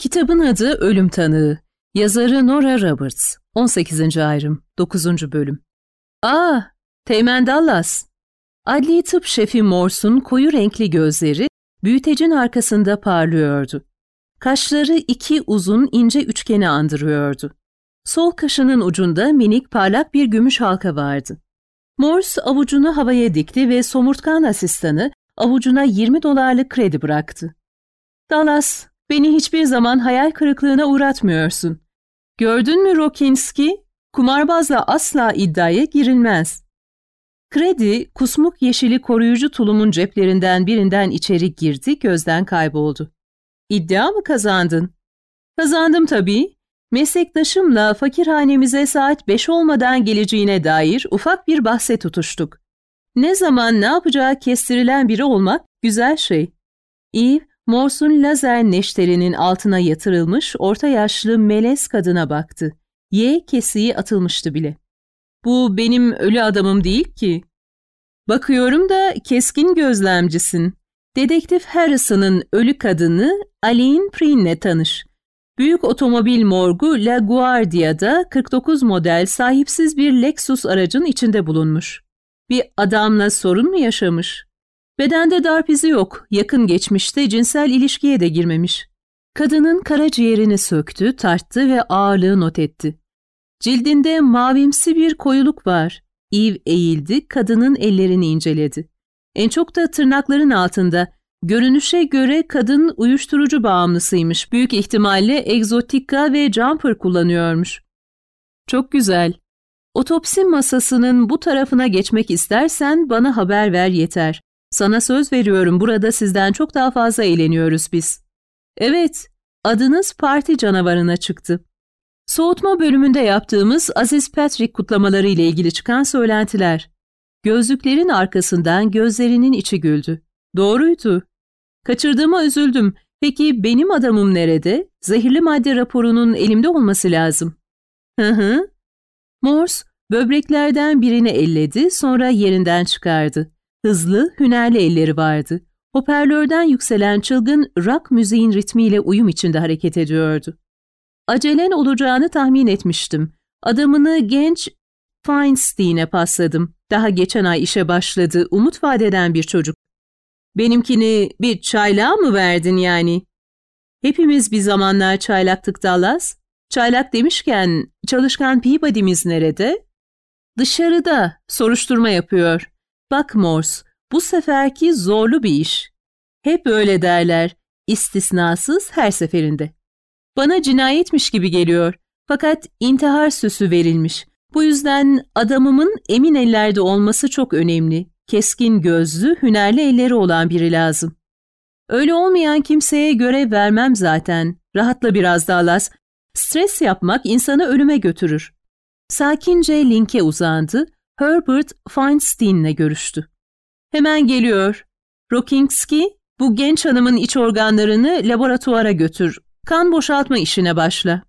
Kitabın adı Ölüm Tanığı. Yazarı Nora Roberts. 18. ayrım. 9. bölüm. Teğmen Dallas. Adli tıp şefi Morse'un koyu renkli gözleri büyütecin arkasında parlıyordu. Kaşları iki uzun ince üçgeni andırıyordu. Sol kaşının ucunda minik parlak bir gümüş halka vardı. Morse avucunu havaya dikti ve somurtkan asistanı avucuna $20 kredi bıraktı. Dallas, beni hiçbir zaman hayal kırıklığına uğratmıyorsun. Gördün mü Rokinski? Kumarbazla asla iddiaya girilmez. Kredi, kusmuk yeşili koruyucu tulumun ceplerinden birinden içeri girdi, gözden kayboldu. İddia mı kazandın? Kazandım tabii. Meslektaşımla fakirhanemize saat 5 olmadan geleceğine dair ufak bir bahse tutuştuk. Ne zaman ne yapacağı kestirilen biri olmak güzel şey. Eve, Morse'un lazer neşterinin altına yatırılmış orta yaşlı melez kadına baktı. Y kesiği atılmıştı bile. Bu benim ölü adamım değil ki. Bakıyorum da keskin gözlemcisin. Dedektif Harrison'ın ölü kadını Aline Prine'le tanış. Büyük otomobil morgu La Guardia'da 49 model sahipsiz bir Lexus aracın içinde bulunmuş. Bir adamla sorun mu yaşamış? Bedende darp izi yok, yakın geçmişte cinsel ilişkiye de girmemiş. Kadının karaciğerini söktü, tarttı ve ağırlığı not etti. Cildinde mavimsi bir koyuluk var. Eve eğildi, kadının ellerini inceledi. En çok da tırnakların altında. Görünüşe göre kadın uyuşturucu bağımlısıymış. Büyük ihtimalle egzotika ve jumper kullanıyormuş. Çok güzel. Otopsi masasının bu tarafına geçmek istersen bana haber ver yeter. Sana söz veriyorum, burada sizden çok daha fazla eğleniyoruz biz. Evet, adınız parti canavarına çıktı. Soğutma bölümünde yaptığımız Aziz Patrick kutlamaları ile ilgili çıkan söylentiler. Gözlüklerin arkasından gözlerinin içi güldü. Doğruydu. Kaçırdığıma üzüldüm. Peki benim adamım nerede? Zehirli madde raporunun elimde olması lazım. Hı. Morse böbreklerden birini elledi, sonra yerinden çıkardı. Hızlı, hünerli elleri vardı. Hoparlörden yükselen çılgın rock müziğin ritmiyle uyum içinde hareket ediyordu. Acelen olacağını tahmin etmiştim. Adamını genç Feinstein'e pasladım. Daha geçen ay işe başladı, umut vadeden bir çocuk. Benimkini bir çaylağa mı verdin yani? Hepimiz bir zamanlar çaylaktık Dallas. Çaylak demişken çalışkan Peabody'miz nerede? Dışarıda, soruşturma yapıyor. Bak Morse, bu seferki zorlu bir iş. Hep öyle derler, istisnasız her seferinde. Bana cinayetmiş gibi geliyor. Fakat intihar süsü verilmiş. Bu yüzden adamımın emin ellerde olması çok önemli. Keskin gözlü, hünerli elleri olan biri lazım. Öyle olmayan kimseye görev vermem zaten. Rahatla biraz Dallas. Stres yapmak insanı ölüme götürür. Sakince linke uzandı. Herbert Feinstein'le görüştü. Hemen geliyor. Rokinski, bu genç hanımın iç organlarını laboratuvara götür. Kan boşaltma işine başla.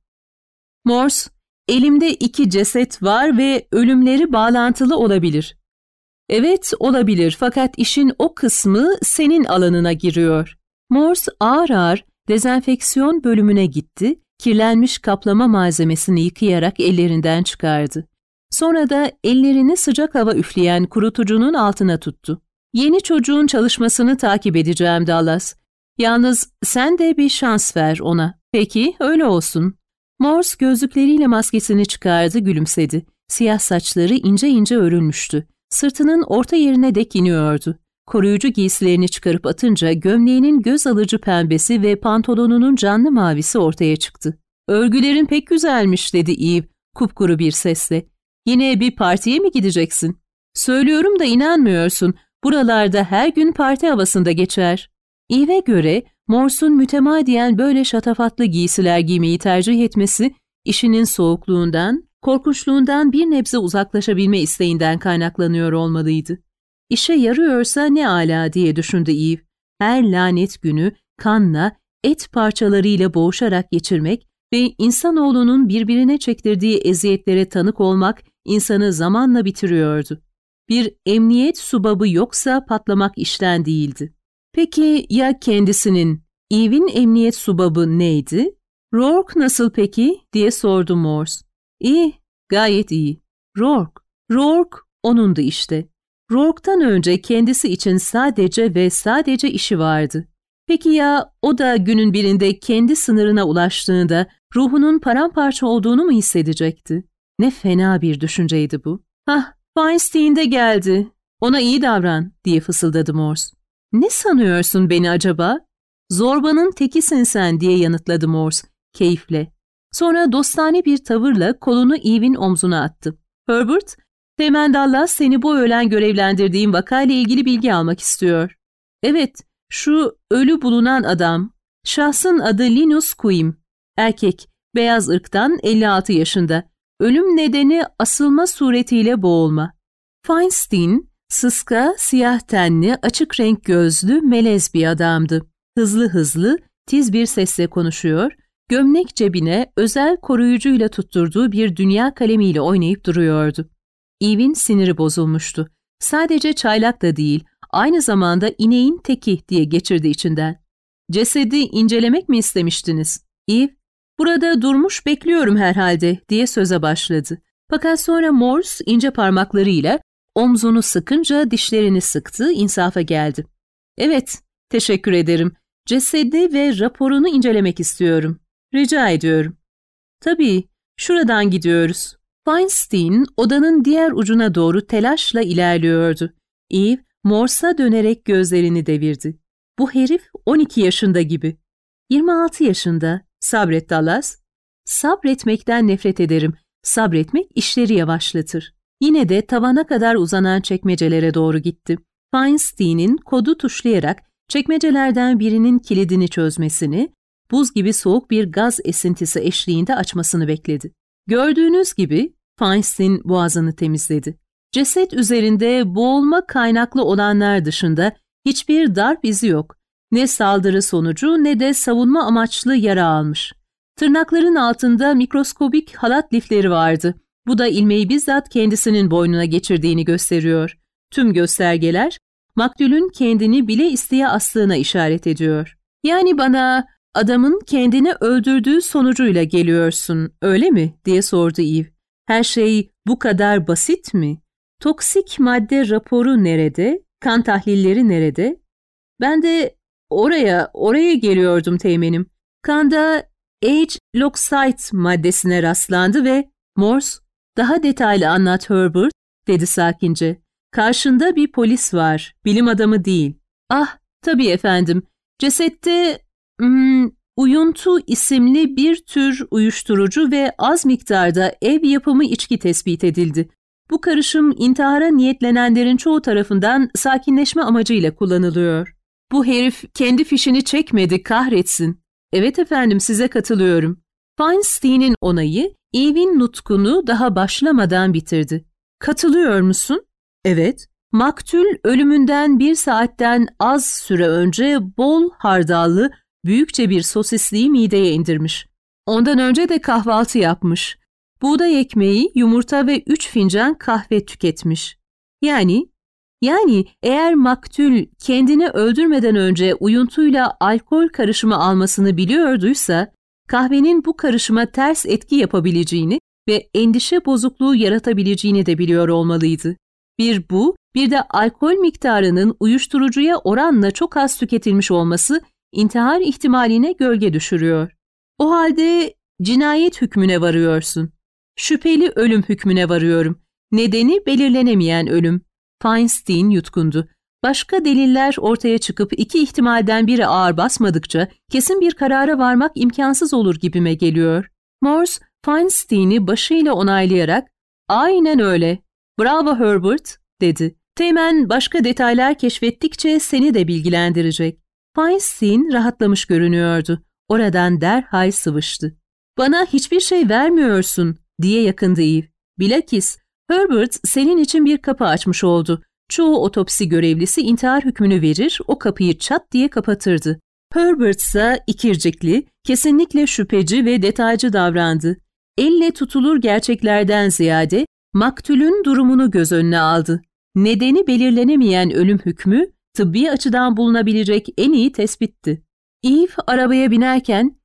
Morse, elimde 2 ceset var ve ölümleri bağlantılı olabilir. Evet, olabilir, fakat işin o kısmı senin alanına giriyor. Morse ağır ağır dezenfeksiyon bölümüne gitti, kirlenmiş kaplama malzemesini yıkayarak ellerinden çıkardı. Sonra da ellerini sıcak hava üfleyen kurutucunun altına tuttu. Yeni çocuğun çalışmasını takip edeceğim Dallas. Yalnız sen de bir şans ver ona. Peki, öyle olsun. Morse gözlükleriyle maskesini çıkardı, gülümsedi. Siyah saçları ince ince örülmüştü. Sırtının orta yerine dek iniyordu. Koruyucu giysilerini çıkarıp atınca gömleğinin göz alıcı pembesi ve pantolonunun canlı mavisi ortaya çıktı. "Örgülerin pek güzelmiş," dedi Eve kupkuru bir sesle. "Yine bir partiye mi gideceksin?" "Söylüyorum da inanmıyorsun. Buralarda her gün parti havasında geçer." Eve'e göre Morse'un mütemadiyen böyle şatafatlı giysiler giymeyi tercih etmesi, işinin soğukluğundan, korkunçluğundan bir nebze uzaklaşabilme isteğinden kaynaklanıyor olmalıydı. İşe yarıyorsa ne âlâ diye düşündü Eve. Her lanet günü kanla, et parçalarıyla boğuşarak geçirmek ve insanoğlunun birbirine çektirdiği eziyetlere tanık olmak insanı zamanla bitiriyordu. Bir emniyet subabı yoksa patlamak işten değildi. Peki ya kendisinin, Eve'in emniyet subabı neydi? Rourke nasıl peki diye sordu Morse. İyi, gayet iyi. Rourke onundu işte. Rourke'tan önce kendisi için sadece ve sadece işi vardı. Peki ya o da günün birinde kendi sınırına ulaştığında ruhunun paramparça olduğunu mu hissedecekti? Ne fena bir düşünceydi bu. Hah, Feinstein de geldi. Ona iyi davran diye fısıldadı Morse. Ne sanıyorsun beni acaba? Zorbanın tekisin sen diye yanıtladı Morse keyifle. Sonra dostane bir tavırla kolunu Eve'in omzuna attı. Herbert, Teğmen Dallas seni bu öğlen görevlendirdiğim vakayla ilgili bilgi almak istiyor. Evet, şu ölü bulunan adam. Şahsın adı Linus Quim. Erkek, beyaz ırktan 56 yaşında. Ölüm nedeni asılma suretiyle boğulma. Feinstein, sıska, siyah tenli, açık renk gözlü, melez bir adamdı. Hızlı, tiz bir sesle konuşuyor, gömlek cebine özel koruyucuyla tutturduğu bir dünya kalemiyle oynayıp duruyordu. Eve'in siniri bozulmuştu. Sadece çaylak da değil, aynı zamanda ineğin teki diye geçirdi içinden. Cesedi incelemek mi istemiştiniz? Eve, burada durmuş bekliyorum herhalde diye söze başladı. Fakat sonra Morse ince parmaklarıyla omzunu sıkınca dişlerini sıktı, insafa geldi. Evet, teşekkür ederim. Cesedi ve raporunu incelemek istiyorum. Rica ediyorum. Tabii, şuradan gidiyoruz. Feinstein odanın diğer ucuna doğru telaşla ilerliyordu. Eve, Morse'a dönerek gözlerini devirdi. Bu herif 12 yaşında gibi. 26 yaşında. Sabret Dallas. Sabretmekten nefret ederim. Sabretmek işleri yavaşlatır. Yine de tavana kadar uzanan çekmecelere doğru gitti. Feinstein'in kodu tuşlayarak çekmecelerden birinin kilidini çözmesini, buz gibi soğuk bir gaz esintisi eşliğinde açmasını bekledi. Gördüğünüz gibi Feinstein boğazını temizledi. Ceset üzerinde boğulma kaynaklı olanlar dışında hiçbir darp izi yok. Ne saldırı sonucu ne de savunma amaçlı yara almış. Tırnakların altında mikroskobik halat lifleri vardı. Bu da ilmeği bizzat kendisinin boynuna geçirdiğini gösteriyor. Tüm göstergeler maktulün kendini bile isteye astığına işaret ediyor. Yani bana adamın kendini öldürdüğü sonucuyla geliyorsun, öyle mi? Diye sordu Eve. Her şey bu kadar basit mi? Toksik madde raporu nerede? Kan tahlilleri nerede? Ben de oraya geliyordum teğmenim. Kanda H-Loxite maddesine rastlandı ve Morse, daha detaylı anlat Herbert, dedi sakince. Karşında bir polis var, bilim adamı değil. Ah, tabii efendim. Cesette uyuntu isimli bir tür uyuşturucu ve az miktarda ev yapımı içki tespit edildi. Bu karışım intihara niyetlenenlerin çoğu tarafından sakinleşme amacıyla kullanılıyor. Bu herif kendi fişini çekmedi, kahretsin. Evet efendim, size katılıyorum. Feinstein'in onayı Eve'in nutkunu daha başlamadan bitirdi. Katılıyor musun? Evet. Maktul ölümünden 1 saatten az süre önce bol hardallı büyükçe bir sosisliği mideye indirmiş. Ondan önce de kahvaltı yapmış. Buğday ekmeği, yumurta ve 3 fincan kahve tüketmiş. Yani eğer maktul kendini öldürmeden önce uyuntuyla alkol karışımı almasını biliyorduysa, kahvenin bu karışıma ters etki yapabileceğini ve endişe bozukluğu yaratabileceğini de biliyor olmalıydı. Bir bu, bir de alkol miktarının uyuşturucuya oranla çok az tüketilmiş olması intihar ihtimaline gölge düşürüyor. O halde cinayet hükmüne varıyorsun. Şüpheli ölüm hükmüne varıyorum. Nedeni belirlenemeyen ölüm. Feinstein yutkundu. Başka deliller ortaya çıkıp iki ihtimalden biri ağır basmadıkça kesin bir karara varmak imkansız olur gibime geliyor. Morse, Feinstein'i başıyla onaylayarak "Aynen öyle. Bravo Herbert," dedi. "Teğmen başka detaylar keşfettikçe seni de bilgilendirecek." Feinstein rahatlamış görünüyordu. Oradan derhal sıvıştı. "Bana hiçbir şey vermiyorsun," diye yakındı Eve. "Bilakis Herbert senin için bir kapı açmış oldu. Çoğu otopsi görevlisi intihar hükmünü verir, o kapıyı çat diye kapatırdı. Herbert ise ikircikli, kesinlikle şüpheci ve detaycı davrandı. Elle tutulur gerçeklerden ziyade maktulün durumunu göz önüne aldı. Nedeni belirlenemeyen ölüm hükmü, tıbbi açıdan bulunabilecek en iyi tespitti. Eve arabaya binerken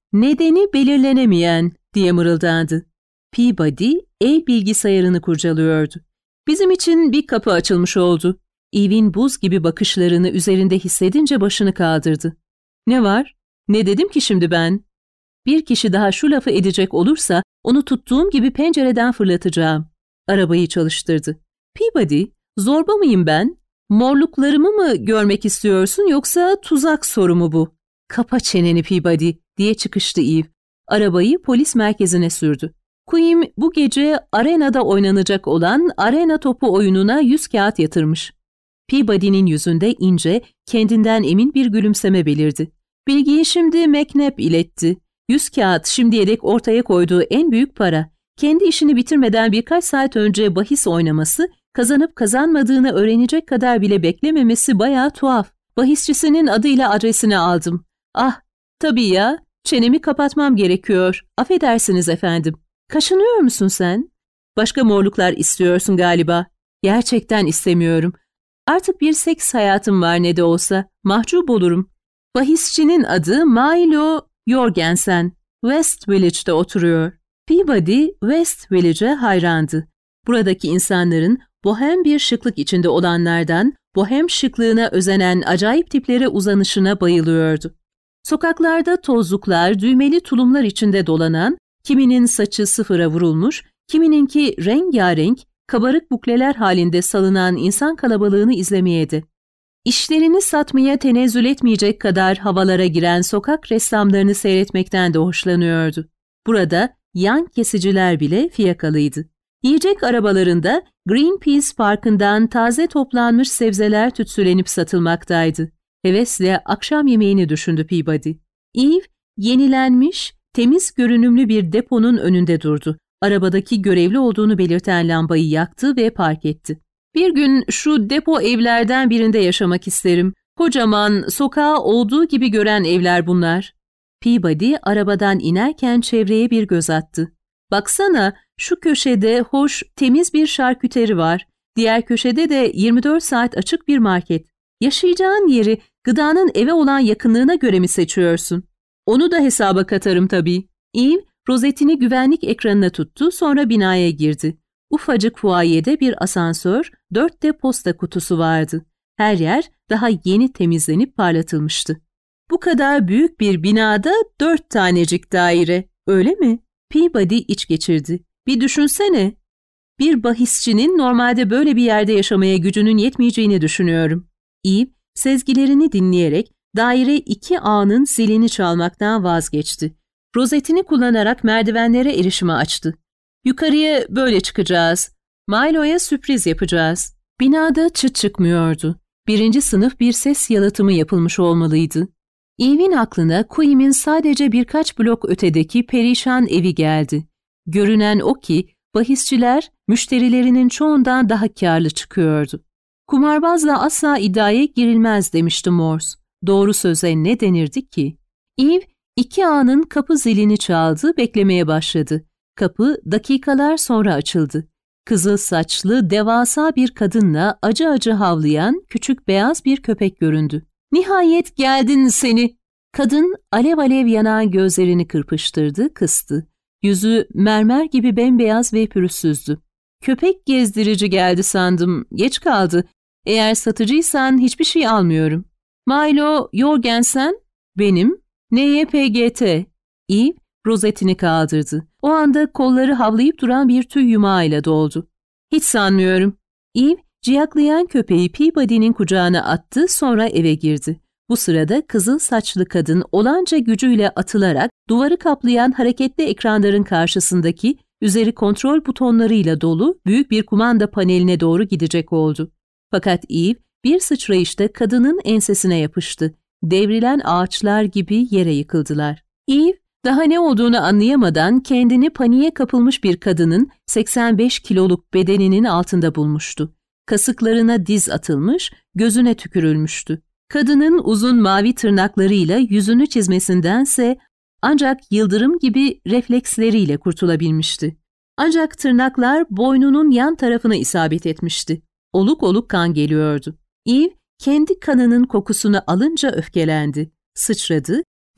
"Nedeni belirlenemeyen," diye mırıldandı. Peabody el bilgisayarını kurcalıyordu. Bizim için bir kapı açılmış oldu. Eve'in buz gibi bakışlarını üzerinde hissedince başını kaldırdı. "Ne var? Ne dedim ki şimdi ben?" "Bir kişi daha şu lafı edecek olursa onu tuttuğum gibi pencereden fırlatacağım." Arabayı çalıştırdı. "Peabody, zorba mıyım ben? Morluklarımı mı görmek istiyorsun yoksa tuzak soru mu bu?" "Kapa çeneni Peabody," diye çıkıştı Eve. Arabayı polis merkezine sürdü. Queen bu gece arenada oynanacak olan arena topu oyununa 100 kağıt yatırmış. Peabody'nin yüzünde ince, kendinden emin bir gülümseme belirdi. Bilgiyi şimdi McNabb iletti. 100 kağıt şimdiye dek ortaya koyduğu en büyük para. Kendi işini bitirmeden birkaç saat önce bahis oynaması, kazanıp kazanmadığını öğrenecek kadar bile beklememesi bayağı tuhaf. Bahisçisinin adıyla adresini aldım. "Ah, tabii ya, çenemi kapatmam gerekiyor. Affedersiniz efendim." "Kaşınıyor musun sen?" "Başka morluklar istiyorsun galiba." "Gerçekten istemiyorum. Artık bir seks hayatım var ne de olsa. Mahcup olurum." Bahisçinin adı Milo Jorgensen. West Village'de oturuyor. Peabody West Village'e hayrandı. Buradaki insanların bohem bir şıklık içinde olanlardan bohem şıklığına özenen acayip tiplere uzanışına bayılıyordu. Sokaklarda tozluklar, düğmeli tulumlar içinde dolanan, kiminin saçı sıfıra vurulmuş, kimininki rengarenk, kabarık bukleler halinde salınan insan kalabalığını izlemeyeydi. İşlerini satmaya tenezzül etmeyecek kadar havalara giren sokak ressamlarını seyretmekten de hoşlanıyordu. Burada yan kesiciler bile fiyakalıydı. Yiyecek arabalarında Greenpeace Parkı'ndan taze toplanmış sebzeler tütsülenip satılmaktaydı. Hevesle akşam yemeğini düşündü Peabody. Eve, yenilenmiş, temiz görünümlü bir deponun önünde durdu. Arabadaki görevli olduğunu belirten lambayı yaktı ve park etti. "Bir gün şu depo evlerden birinde yaşamak isterim. Kocaman, sokağı olduğu gibi gören evler bunlar." Peabody arabadan inerken çevreye bir göz attı. "Baksana, şu köşede hoş, temiz bir şarküteri var. Diğer köşede de 24 saat açık bir market. Yaşayacağın yeri gıdanın eve olan yakınlığına göre mi seçiyorsun?" "Onu da hesaba katarım tabii." Eve, rozetini güvenlik ekranına tuttu, sonra binaya girdi. Ufacık fuayede bir asansör, 4 de posta kutusu vardı. Her yer daha yeni temizlenip parlatılmıştı. Bu kadar büyük bir binada 4 tanecik daire, öyle mi? Peabody iç geçirdi. Bir düşünsene. Bir bahisçinin normalde böyle bir yerde yaşamaya gücünün yetmeyeceğini düşünüyorum. Eve, sezgilerini dinleyerek daire 2A'nın zilini çalmaktan vazgeçti. Rozetini kullanarak merdivenlere erişimi açtı. "Yukarıya böyle çıkacağız. Milo'ya sürpriz yapacağız." Binada çıt çıkmıyordu. 1. sınıf bir ses yalıtımı yapılmış olmalıydı. Eve'in aklına Queen'in sadece birkaç blok ötedeki perişan evi geldi. Görünen o ki bahisçiler müşterilerinin çoğundan daha kârlı çıkıyordu. "Kumarbazla asla iddiaya girilmez," demişti Morse. Doğru söze ne denirdi ki? Eve, 2A'nın kapı zilini çaldı, beklemeye başladı. Kapı dakikalar sonra açıldı. Kızıl saçlı, devasa bir kadınla acı acı havlayan küçük beyaz bir köpek göründü. "Nihayet geldin seni." Kadın alev alev yanan gözlerini kırpıştırdı, kıstı. Yüzü mermer gibi bembeyaz ve pürüzsüzdü. "Köpek gezdirici geldi sandım, geç kaldı. Eğer satıcıysan hiçbir şey almıyorum." "Milo Jorgensen?" "Benim." "NYPGT." Eve rozetini kaldırdı. O anda kolları havlayıp duran bir tüy yumağıyla doldu. "Hiç sanmıyorum." Eve, ciyaklayan köpeği Peabody'nin kucağına attı, sonra eve girdi. Bu sırada kızıl saçlı kadın olanca gücüyle atılarak duvarı kaplayan hareketli ekranların karşısındaki üzeri kontrol butonlarıyla dolu büyük bir kumanda paneline doğru gidecek oldu. Fakat Eve bir sıçrayışta kadının ensesine yapıştı. Devrilen ağaçlar gibi yere yıkıldılar. Eve, daha ne olduğunu anlayamadan kendini paniğe kapılmış bir kadının 85 kiloluk bedeninin altında bulmuştu. Kasıklarına diz atılmış, gözüne tükürülmüştü. Kadının uzun mavi tırnaklarıyla yüzünü çizmesindense ancak yıldırım gibi refleksleriyle kurtulabilmişti. Ancak tırnaklar boynunun yan tarafına isabet etmişti. Oluk oluk kan geliyordu. Eve kendi kanının kokusunu alınca öfkelendi. Sıçradı,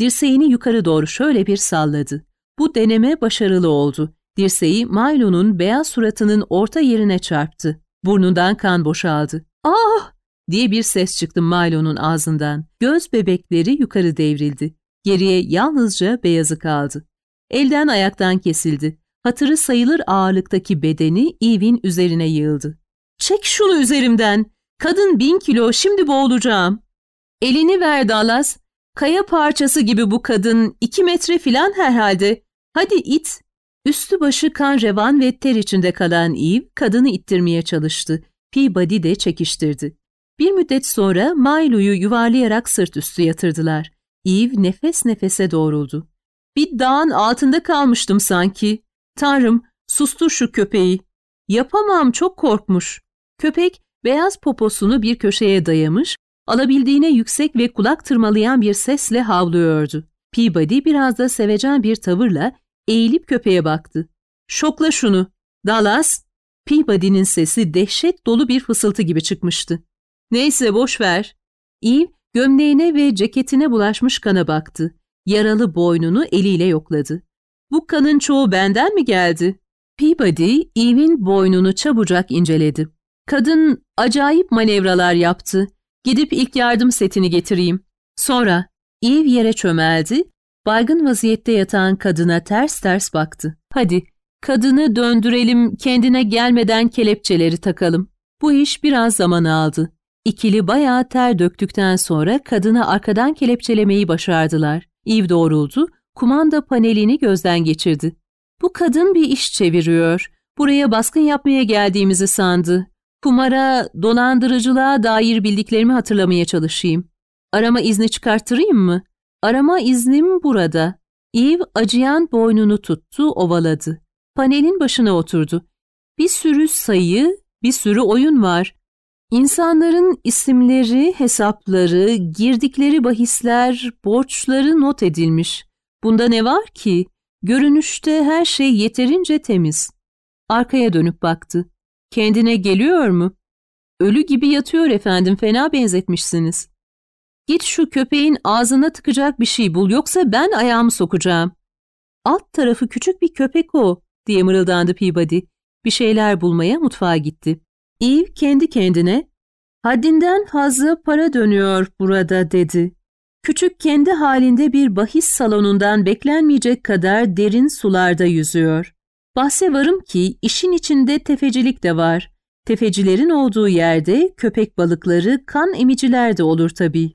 dirseğini yukarı doğru şöyle bir salladı. Bu deneme başarılı oldu. Dirseği Milo'nun beyaz suratının orta yerine çarptı. Burnundan kan boşaldı. "Ah!" diye bir ses çıktı Milo'nun ağzından. Göz bebekleri yukarı devrildi. Geriye yalnızca beyazı kaldı. Elden ayaktan kesildi. Hatırı sayılır ağırlıktaki bedeni Eve'in üzerine yığıldı. "Çek şunu üzerimden! Kadın 1000 kilo, şimdi boğulacağım." "Elini ver Dallas. Kaya parçası gibi bu kadın, 2 metre filan herhalde. Hadi it." Üstü başı kan revan ve ter içinde kalan Eve kadını ittirmeye çalıştı. Peabody de çekiştirdi. Bir müddet sonra Milo'yu yuvarlayarak sırt üstü yatırdılar. Eve nefes nefese doğruldu. "Bir dağın altında kalmıştım sanki. Tanrım, sustur şu köpeği." "Yapamam, çok korkmuş." Köpek beyaz poposunu bir köşeye dayamış, alabildiğine yüksek ve kulak tırmalayan bir sesle havlıyordu. Peabody biraz da sevecen bir tavırla eğilip köpeğe baktı. "Şokla şunu, Dallas." Peabody'nin sesi dehşet dolu bir fısıltı gibi çıkmıştı. "Neyse, boş ver." Eve gömleğine ve ceketine bulaşmış kana baktı. Yaralı boynunu eliyle yokladı. "Bu kanın çoğu benden mi geldi?" Peabody, Eve'in boynunu çabucak inceledi. "Kadın acayip manevralar yaptı. Gidip ilk yardım setini getireyim." Sonra Eve yere çömeldi, baygın vaziyette yatan kadına ters ters baktı. "Hadi, kadını döndürelim, kendine gelmeden kelepçeleri takalım." Bu iş biraz zaman aldı. İkili bayağı ter döktükten sonra kadını arkadan kelepçelemeyi başardılar. Eve doğruldu, kumanda panelini gözden geçirdi. "Bu kadın bir iş çeviriyor. Buraya baskın yapmaya geldiğimizi sandı. Kumara, dolandırıcılığa dair bildiklerimi hatırlamaya çalışayım. Arama izni çıkarttırayım mı?" "Arama iznim burada." Eve acıyan boynunu tuttu, ovaladı. Panelin başına oturdu. "Bir sürü sayı, bir sürü oyun var. İnsanların isimleri, hesapları, girdikleri bahisler, borçları not edilmiş. Bunda ne var ki? Görünüşte her şey yeterince temiz." Arkaya dönüp baktı. "Kendine geliyor mu?" "Ölü gibi yatıyor efendim, fena benzetmişsiniz." "Git şu köpeğin ağzına tıkacak bir şey bul, yoksa ben ayağımı sokacağım." "Alt tarafı küçük bir köpek o," diye mırıldandı Peabody. Bir şeyler bulmaya mutfağa gitti. Eve kendi kendine, "Haddinden fazla para dönüyor burada," dedi. Küçük, kendi halinde bir bahis salonundan beklenmeyecek kadar derin sularda yüzüyor. Bahse varım ki işin içinde tefecilik de var. Tefecilerin olduğu yerde köpek balıkları, kan emiciler de olur tabii.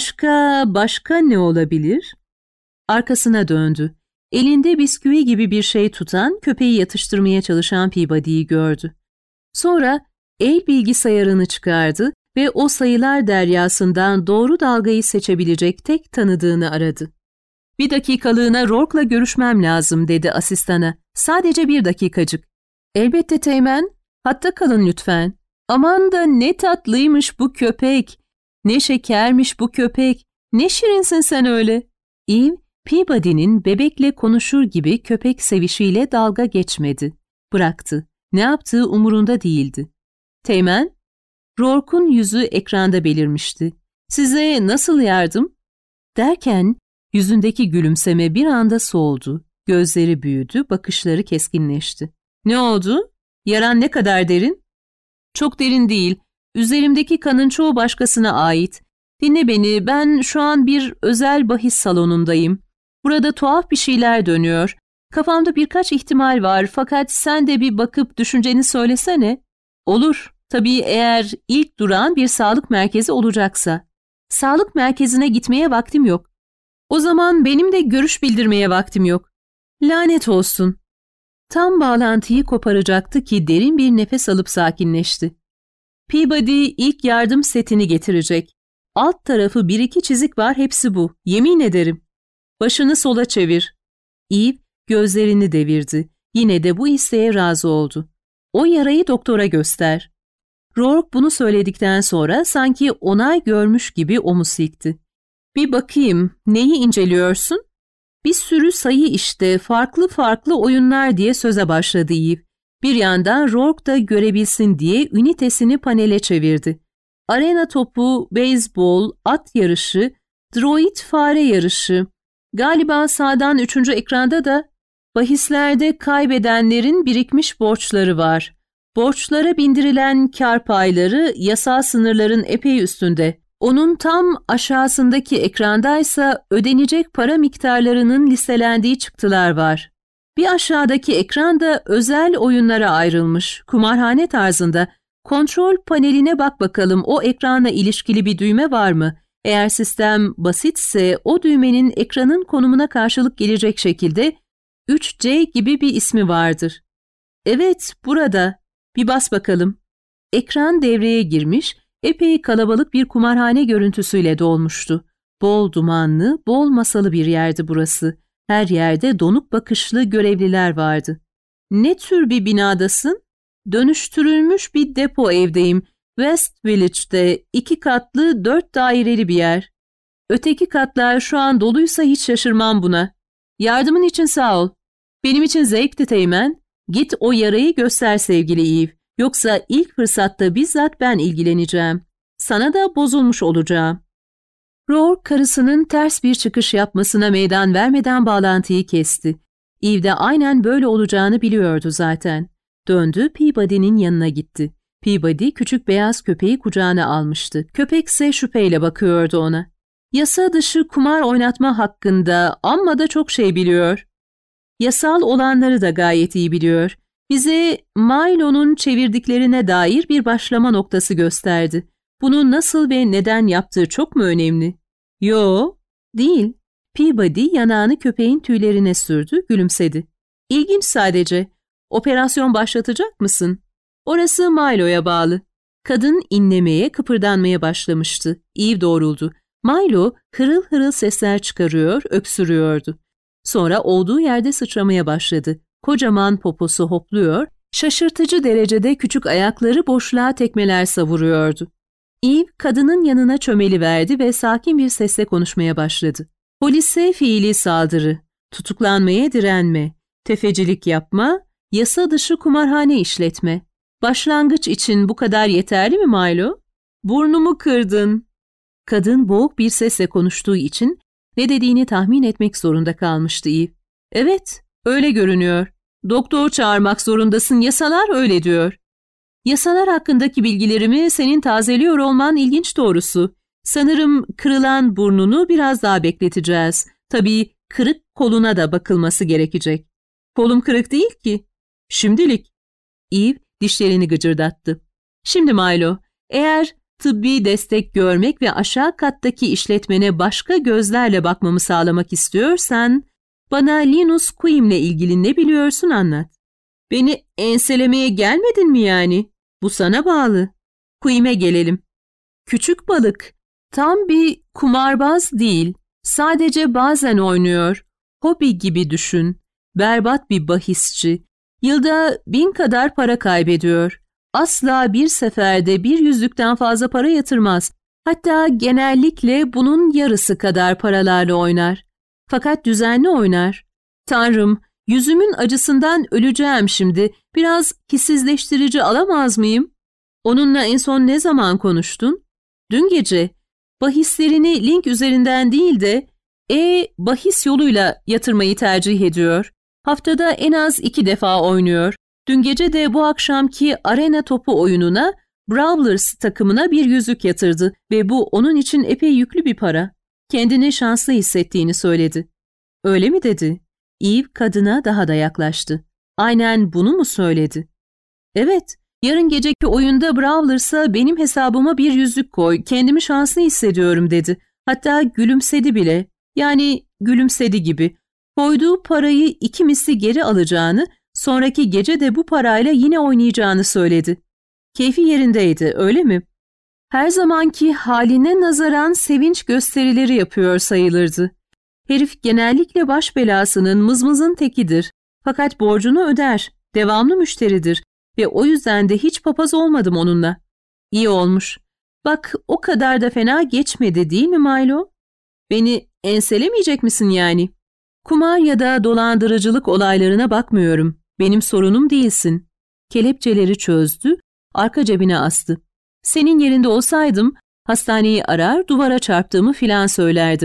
Başka ne olabilir?" Arkasına döndü. Elinde bisküvi gibi bir şey tutan, köpeği yatıştırmaya çalışan Peabody'yi gördü. Sonra el bilgisayarını çıkardı ve o sayılar deryasından doğru dalgayı seçebilecek tek tanıdığını aradı. "Bir dakikalığına Rourke'la görüşmem lazım," dedi asistana. "Sadece 1 dakikacık." "Elbette Teğmen, hatta kalın lütfen." "Aman da ne tatlıymış bu köpek. Ne şekermiş bu köpek. Ne şirinsin sen öyle." Eve, Peabody'nin bebekle konuşur gibi köpek sevişiyle dalga geçmedi. Bıraktı. Ne yaptığı umurunda değildi. "Teğmen?" Rourke'un yüzü ekranda belirmişti. "Size nasıl yardım?" Derken yüzündeki gülümseme bir anda soğudu. Gözleri büyüdü, bakışları keskinleşti. "Ne oldu? Yaran ne kadar derin?" "Çok derin değil. Üzerimdeki kanın çoğu başkasına ait. Dinle beni, ben şu an bir özel bahis salonundayım. Burada tuhaf bir şeyler dönüyor. Kafamda birkaç ihtimal var, fakat sen de bir bakıp düşünceni söylesene." "Olur. Tabii eğer ilk durağın bir sağlık merkezi olacaksa." "Sağlık merkezine gitmeye vaktim yok." "O zaman benim de görüş bildirmeye vaktim yok." "Lanet olsun." Tam bağlantıyı koparacaktı ki derin bir nefes alıp sakinleşti. "Peabody ilk yardım setini getirecek. Alt tarafı 1-2 çizik var, hepsi bu. Yemin ederim." "Başını sola çevir." Eve gözlerini devirdi. Yine de bu isteğe razı oldu. "O yarayı doktora göster." Rourke bunu söyledikten sonra sanki onay görmüş gibi omuz silkti. "Bir bakayım, neyi inceliyorsun?" "Bir sürü sayı işte, farklı farklı oyunlar," diye söze başladı Eve. Bir yandan Rourke da görebilsin diye ünitesini panele çevirdi. "Arena topu, beyzbol, at yarışı, droid fare yarışı, Galiba sağdan 3. ekranda da bahislerde kaybedenlerin birikmiş borçları var. Borçlara bindirilen kar payları yasal sınırların epey üstünde. Onun tam aşağısındaki ekrandaysa ödenecek para miktarlarının listelendiği çıktılar var. Bir aşağıdaki ekranda özel oyunlara ayrılmış, kumarhane tarzında. Kontrol paneline bak bakalım, o ekranla ilişkili bir düğme var mı? Eğer sistem basitse o düğmenin ekranın konumuna karşılık gelecek şekilde 3C gibi bir ismi vardır. Evet, burada. Bir bas bakalım. Ekran devreye girmiş, epey kalabalık bir kumarhane görüntüsüyle dolmuştu. Bol dumanlı, bol masalı bir yerdi burası. Her yerde donuk bakışlı görevliler vardı. Ne tür bir binadasın? Dönüştürülmüş bir depo evdeyim. West Village'de 2 katlı 4 daireli bir yer. Öteki katlar şu an doluysa hiç şaşırmam buna. Yardımın için sağ ol. Benim için zevkti Teğmen. Git o yarayı göster sevgili Eve. Yoksa ilk fırsatta bizzat ben ilgileneceğim. Sana da bozulmuş olacağım. Rourke karısının ters bir çıkış yapmasına meydan vermeden bağlantıyı kesti. Eve de aynen böyle olacağını biliyordu zaten. Döndü, Peabody'nin yanına gitti. Peabody küçük beyaz köpeği kucağına almıştı. Köpekse şüpheyle bakıyordu ona. Yasa dışı kumar oynatma hakkında amma da çok şey biliyor. Yasal olanları da gayet iyi biliyor. Bize Milo'nun çevirdiklerine dair bir başlama noktası gösterdi. Bunu nasıl ve neden yaptığı çok mu önemli? Yo, değil. Peabody yanağını köpeğin tüylerine sürdü, gülümsedi. İlginç sadece. Operasyon başlatacak mısın? Orası Milo'ya bağlı. Kadın inlemeye, kıpırdanmaya başlamıştı. Eve doğruldu. Milo hırıl hırıl sesler çıkarıyor, öksürüyordu. Sonra olduğu yerde sıçramaya başladı. Kocaman poposu hopluyor, şaşırtıcı derecede küçük ayakları boşluğa tekmeler savuruyordu. Eve kadının yanına çömeliverdi ve sakin bir sesle konuşmaya başladı. Polise fiili saldırı, tutuklanmaya direnme, tefecilik yapma, yasa dışı kumarhane işletme. Başlangıç için bu kadar yeterli mi Milo? Burnumu kırdın. Kadın boğuk bir sesle konuştuğu için ne dediğini tahmin etmek zorunda kalmıştı Eve. Evet, öyle görünüyor. Doktor çağırmak zorundasın, yasalar öyle diyor. Yasalar hakkındaki bilgilerimi senin tazeliyor olman ilginç doğrusu. Sanırım kırılan burnunu biraz daha bekleteceğiz. Tabii kırık koluna da bakılması gerekecek. Kolum kırık değil ki. Şimdilik. Eve dişlerini gıcırdattı. Şimdi Milo, eğer tıbbi destek görmek ve aşağı kattaki işletmene başka gözlerle bakmamı sağlamak istiyorsan, bana Linus Quim'le ilgili ne biliyorsun anlat. Beni enselemeye gelmedin mi yani? Bu sana bağlı. Quim'e gelelim. Küçük balık, tam bir kumarbaz değil, sadece bazen oynuyor. Hobi gibi düşün. Berbat bir bahisçi. Yılda 1000 kadar para kaybediyor. Asla bir seferde 100'lükten fazla para yatırmaz. Hatta genellikle bunun yarısı kadar paralarla oynar. Fakat düzenli oynar. Tanrım, yüzümün acısından öleceğim şimdi. Biraz hissizleştirici alamaz mıyım? Onunla en son ne zaman konuştun? Dün gece. Bahislerini link üzerinden değil de bahis yoluyla yatırmayı tercih ediyor. Haftada en az 2 defa oynuyor. Dün gece de bu akşamki arena topu oyununa Brawlers takımına bir yüzük yatırdı ve bu onun için epey yüklü bir para. Kendini şanslı hissettiğini söyledi. Öyle mi dedi? Eve kadına daha da yaklaştı. Aynen bunu mu söyledi? Evet, yarın geceki oyunda Brawlers'a benim hesabıma bir yüzük koy, kendimi şanslı hissediyorum dedi. Hatta gülümsedi bile. Yani gülümsedi gibi. Koyduğu parayı 2 misli geri alacağını, sonraki gece de bu parayla yine oynayacağını söyledi. Keyfi yerindeydi, öyle mi? Her zamanki haline nazaran sevinç gösterileri yapıyor sayılırdı. Herif genellikle baş belasının, mızmızın tekidir. Fakat borcunu öder, devamlı müşteridir ve o yüzden de hiç papaz olmadım onunla. İyi olmuş. Bak o kadar da fena geçmedi değil mi Milo? Beni enselemeyecek misin yani? Kumar ya da dolandırıcılık olaylarına bakmıyorum. Benim sorunum değilsin. Kelepçeleri çözdü, arka cebine astı. Senin yerinde olsaydım hastaneyi arar, duvara çarptığımı filan söylerdim.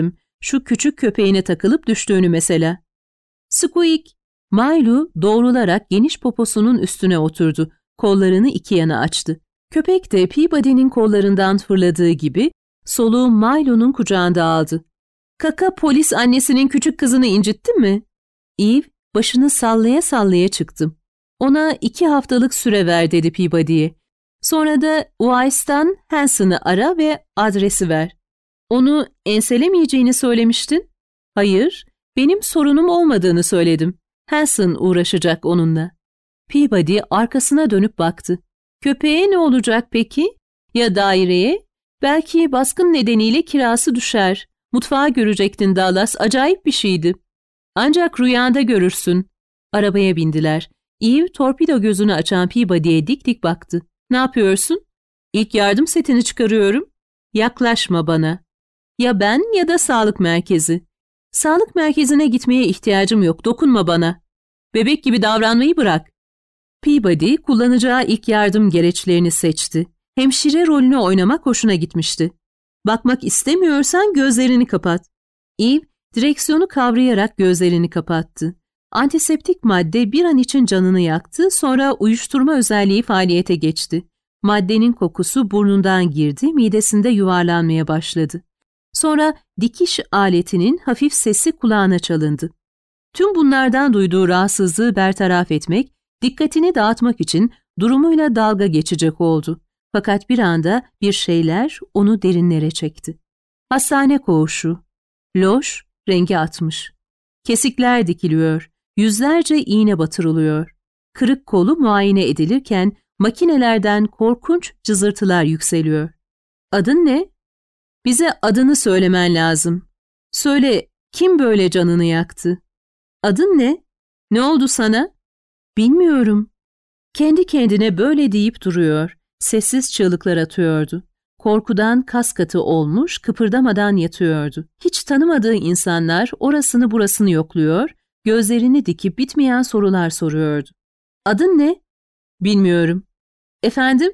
Şu küçük köpeğine takılıp düştüğünü mesela. Squeak! Milo doğrularak geniş poposunun üstüne oturdu. Kollarını iki yana açtı. Köpek de Peabody'nin kollarından fırladığı gibi soluğu Milo'nun kucağında aldı. Kaka polis annesinin küçük kızını incittin mi? Eve başını sallaya sallaya çıktı. Ona 2 haftalık süre ver dedi Peabody'ye. Sonra da Weiss'tan Hanson'ı ara ve adresi ver. Onu enselemeyeceğini söylemiştin. Hayır, benim sorunum olmadığını söyledim. Hanson uğraşacak onunla. Peabody arkasına dönüp baktı. Köpeğe ne olacak peki? Ya daireye? Belki baskın nedeniyle kirası düşer. Mutfağı görecektin Dallas, acayip bir şeydi. Ancak rüyanda görürsün. Arabaya bindiler. Eve torpido gözünü açan Peabody'ye dik dik baktı. Ne yapıyorsun? İlk yardım setini çıkarıyorum. Yaklaşma bana. Ya ben ya da sağlık merkezi. Sağlık merkezine gitmeye ihtiyacım yok, dokunma bana. Bebek gibi davranmayı bırak. Peabody kullanacağı ilk yardım gereçlerini seçti. Hemşire rolünü oynamak hoşuna gitmişti. Bakmak istemiyorsan gözlerini kapat. Eve direksiyonu kavrayarak gözlerini kapattı. Antiseptik madde bir an için canını yaktı, sonra uyuşturma özelliği faaliyete geçti. Maddenin kokusu burnundan girdi, midesinde yuvarlanmaya başladı. Sonra dikiş aletinin hafif sesi kulağına çalındı. Tüm bunlardan duyduğu rahatsızlığı bertaraf etmek, dikkatini dağıtmak için durumuyla dalga geçecek oldu. Fakat bir anda bir şeyler onu derinlere çekti. Hastane koğuşu. Loş, rengi atmış. Kesikler dikiliyor, yüzlerce iğne batırılıyor. Kırık kolu muayene edilirken makinelerden korkunç cızırtılar yükseliyor. Adın ne? Bize adını söylemen lazım. Söyle, kim böyle canını yaktı? Adın ne? Ne oldu sana? Bilmiyorum. Kendi kendine böyle deyip duruyor. Sessiz çığlıklar atıyordu. Korkudan kas katı olmuş, kıpırdamadan yatıyordu. Hiç tanımadığı insanlar orasını burasını yokluyor, gözlerini dikip bitmeyen sorular soruyordu. Adın ne? Bilmiyorum. Efendim?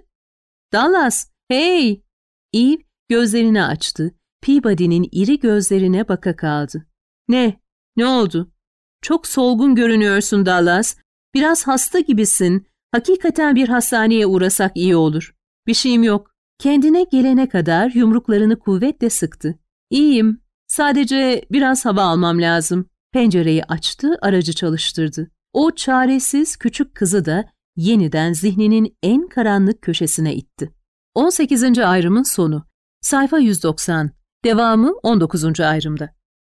Dallas, hey! Eve gözlerini açtı. Peabody'nin iri gözlerine baka kaldı. Ne? Ne oldu? Çok solgun görünüyorsun Dallas. Biraz hasta gibisin. Hakikaten bir hastaneye uğrasak iyi olur. Bir şeyim yok. Kendine gelene kadar yumruklarını kuvvetle sıktı. İyiyim. Sadece biraz hava almam lazım. Pencereyi açtı, aracı çalıştırdı. O çaresiz küçük kızı da yeniden zihninin en karanlık köşesine itti. 18. ayrımın sonu. Sayfa 190. Devamı 19. ayrımda.